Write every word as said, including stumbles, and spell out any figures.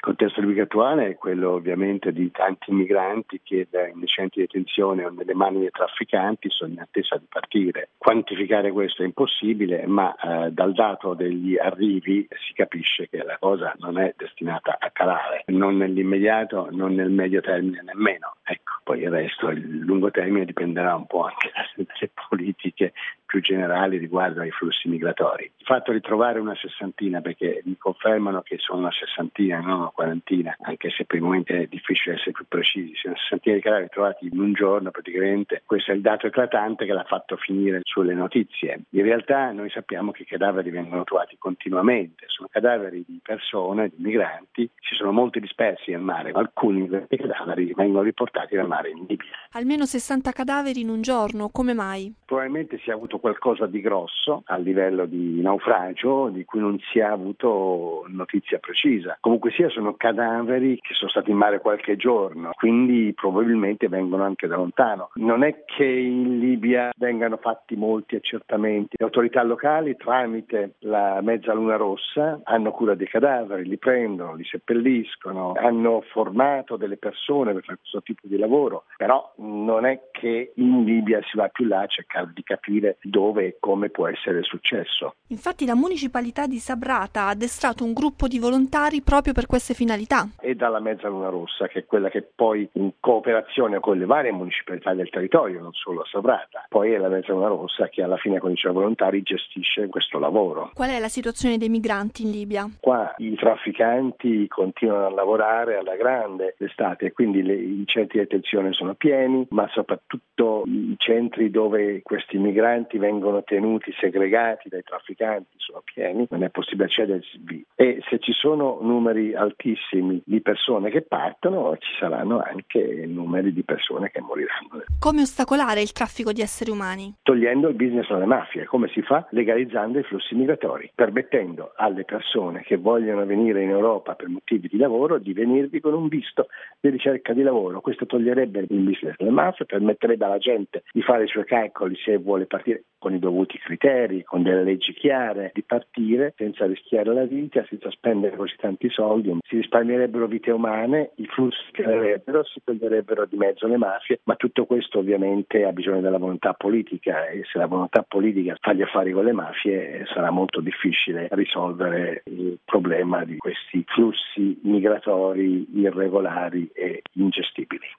contesto migratorio è quello ovviamente di tanti migranti che nei centri di detenzione o nelle mani dei trafficanti sono in attesa di partire. Quantificare questo è impossibile, ma eh, dal dato degli arrivi si capisce che la cosa non è destinata a calare, non nell'immediato, non nel medio termine nemmeno. Ecco, poi il resto, il lungo termine dipenderà un po' anche dalle politiche più generali riguardo ai flussi migratori. Il fatto di trovare una sessantina, perché mi confermano che sono una sessantina e non una quarantina, anche se per il momento è difficile essere più precisi, sono una sessantina di cadaveri trovati in un giorno praticamente, questo è il dato eclatante che l'ha fatto finire sulle notizie. In realtà noi sappiamo che i cadaveri vengono trovati continuamente, sono cadaveri di persone, di migranti, ci sono molti dispersi nel mare, alcuni dei cadaveri vengono riportati nel mare in Libia. Almeno sessanta cadaveri in un giorno, come mai? Probabilmente si è avuto qualcosa di grosso a livello di naufragio di cui non si è avuto notizia precisa. Comunque sia, sono cadaveri che sono stati in mare qualche giorno, quindi probabilmente vengono anche da lontano. Non è che in Libia vengano fatti molti accertamenti. Le autorità locali tramite la Mezzaluna Rossa hanno cura dei cadaveri, li prendono, li seppelliscono, hanno formato delle persone per fare questo tipo di lavoro, però non è che in Libia si va più là a cercare di capire dove e come può essere successo. Infatti la municipalità di Sabrata ha addestrato un gruppo di volontari proprio per queste finalità. E dalla Mezzaluna Rossa, che è quella che poi in cooperazione con le varie municipalità del territorio, non solo a Sabrata, poi è la Mezzaluna Rossa che alla fine con i suoi volontari gestisce questo lavoro. Qual è la situazione dei migranti in Libia? Qua i trafficanti continuano a lavorare alla grande l'estate e quindi le, i centri di detenzione sono pieni, ma soprattutto i centri dove questi migranti vengono tenuti segregati dai trafficanti sono pieni, non è possibile accederci. E se ci sono numeri altissimi di persone che partono, ci saranno anche numeri di persone che moriranno. Come ostacolare il traffico di esseri umani? Togliendo il business alle mafie. Come si fa? Legalizzando i flussi migratori, permettendo alle persone che vogliono venire in Europa per motivi di lavoro di venirvi con un visto di ricerca di lavoro. Questo toglierebbe il business alle mafie, permetterebbe alla gente di fare i suoi calcoli se vuole partire con i dovuti criteri, con delle leggi chiare, di partire senza rischiare la vita, senza spendere così tanti soldi. Si risparmierebbero vite umane, i flussi calerebbero, si toglierebbero di mezzo le mafie, ma tutto questo ovviamente ha bisogno della volontà politica e se la volontà politica fa gli affari con le mafie sarà molto difficile risolvere il problema di questi flussi migratori irregolari e ingestibili.